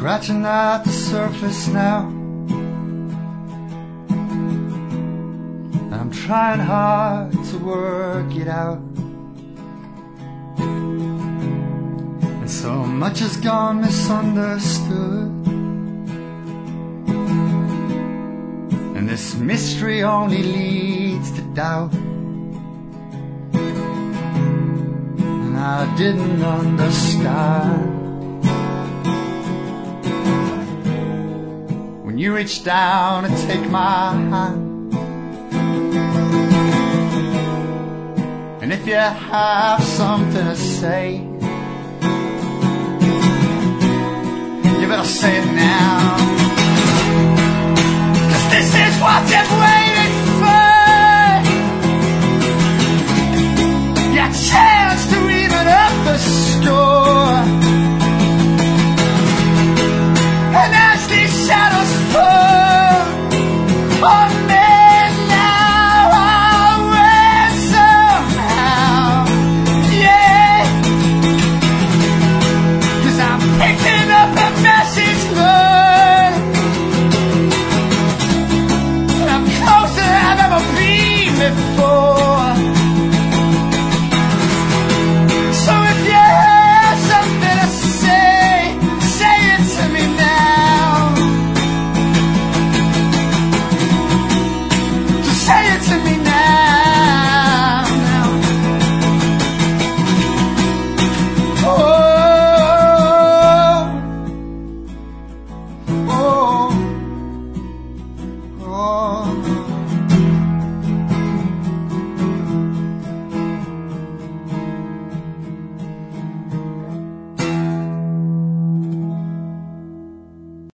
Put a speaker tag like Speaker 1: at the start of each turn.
Speaker 1: scratching at the surface now. I'm trying hard to work it out. And so much has gone misunderstood, and this mystery only leads to doubt. And I didn't understand when you reached down to take my hand. And if you have something to say, you better say it now, 'cause this is what you've waited for. Your chance to even up the score. And as these shadows fall on me, picking up a message, Lord. I'm closer than I've ever been before. So if you have something to say, say it to me now. Just say it to me now. Oh,